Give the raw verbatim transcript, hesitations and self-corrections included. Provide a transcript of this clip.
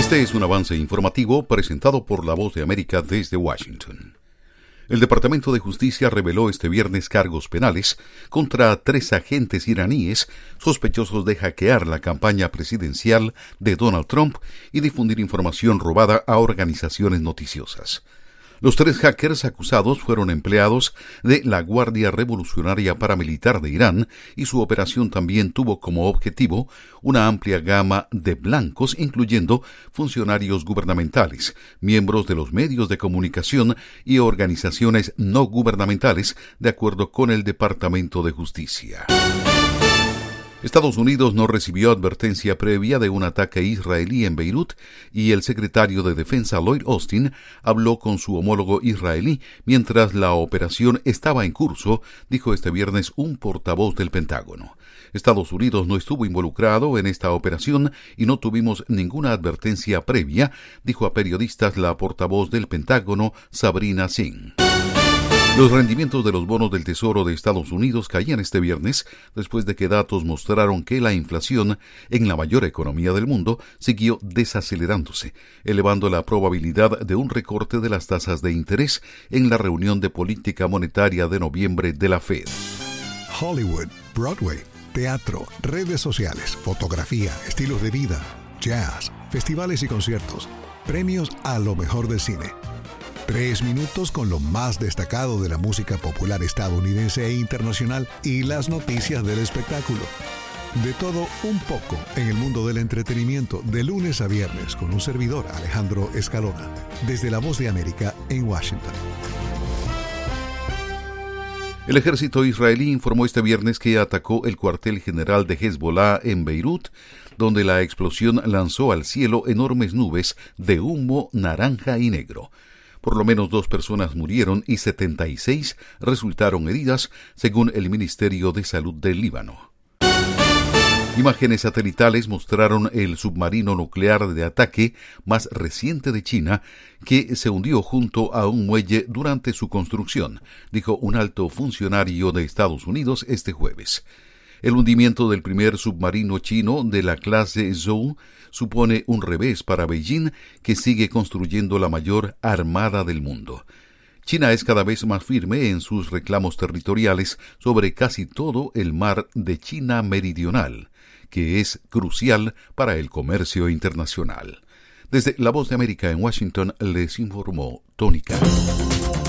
Este es un avance informativo presentado por La Voz de América desde Washington. El Departamento de Justicia reveló este viernes cargos penales contra tres agentes iraníes sospechosos de hackear la campaña presidencial de Donald Trump y difundir información robada a organizaciones noticiosas. Los tres hackers acusados fueron empleados de la Guardia Revolucionaria Paramilitar de Irán y su operación también tuvo como objetivo una amplia gama de blancos, incluyendo funcionarios gubernamentales, miembros de los medios de comunicación y organizaciones no gubernamentales, de acuerdo con el Departamento de Justicia. Estados Unidos no recibió advertencia previa de un ataque israelí en Beirut y el secretario de Defensa Lloyd Austin habló con su homólogo israelí mientras la operación estaba en curso, dijo este viernes un portavoz del Pentágono. Estados Unidos no estuvo involucrado en esta operación y no tuvimos ninguna advertencia previa, dijo a periodistas la portavoz del Pentágono, Sabrina Singh. Los rendimientos de los bonos del Tesoro de Estados Unidos caían este viernes después de que datos mostraron que la inflación en la mayor economía del mundo siguió desacelerándose, elevando la probabilidad de un recorte de las tasas de interés en la reunión de política monetaria de noviembre de la Fed. Hollywood, Broadway, teatro, redes sociales, fotografía, estilos de vida, jazz, festivales y conciertos, premios a lo mejor del cine. Tres minutos con lo más destacado de la música popular estadounidense e internacional y las noticias del espectáculo. De todo un poco en el mundo del entretenimiento, de lunes a viernes, con un servidor, Alejandro Escalona, desde La Voz de América en Washington. El ejército israelí informó este viernes que atacó el cuartel general de Hezbollah en Beirut, donde la explosión lanzó al cielo enormes nubes de humo naranja y negro. Por lo menos dos personas murieron y setenta y seis resultaron heridas, según el Ministerio de Salud del Líbano. Imágenes satelitales mostraron el submarino nuclear de ataque más reciente de China, que se hundió junto a un muelle durante su construcción, dijo un alto funcionario de Estados Unidos este jueves. El hundimiento del primer submarino chino de la clase Zhou supone un revés para Beijing, que sigue construyendo la mayor armada del mundo. China es cada vez más firme en sus reclamos territoriales sobre casi todo el mar de China Meridional, que es crucial para el comercio internacional. Desde La Voz de América en Washington les informó Tony Cano.